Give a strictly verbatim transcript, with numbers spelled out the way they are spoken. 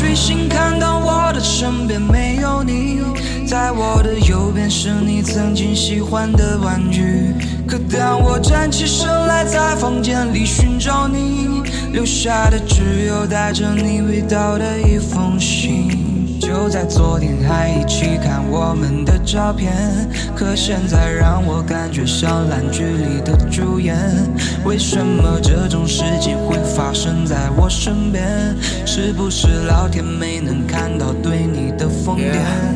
睡醒看到我的身边没有你，在我的右边是你曾经喜欢的玩具。可当我站起身来在房间里寻找你，留下的只有带着你味道的一封信。就在昨天还一起看我们的照片，可现在让我感觉像烂剧里的主演。为什么这种事情会发生在我身边？是不是老天没能看到对你的疯癫？